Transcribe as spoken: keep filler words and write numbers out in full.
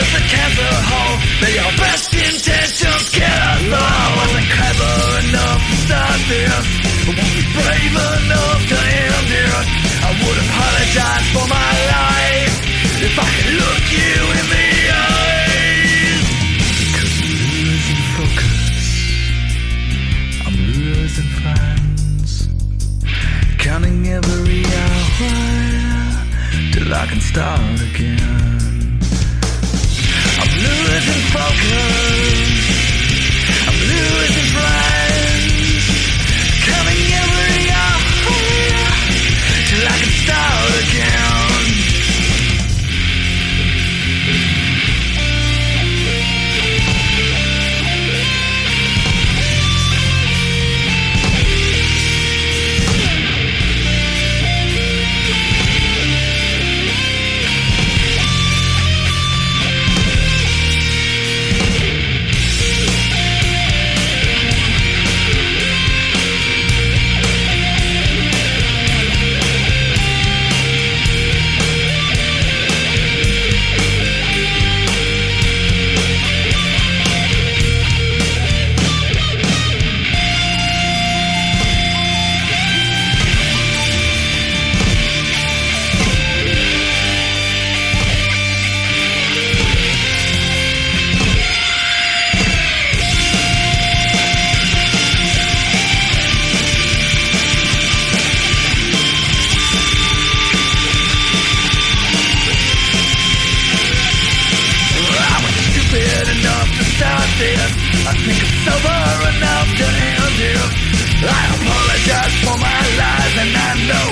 is a cancer hole that your best intentions get us all. I wasn't clever enough to start this, I won't be brave enough to end it. I would apologize for my life if I could look you in the eyes. Because I'm losing focus, I'm losing friends, counting every hour till I can start again. I'm losing focus, I'm losing friends, counting every hour till I can start again. I think I'm sober enough to end it. I apologize for my lies and I know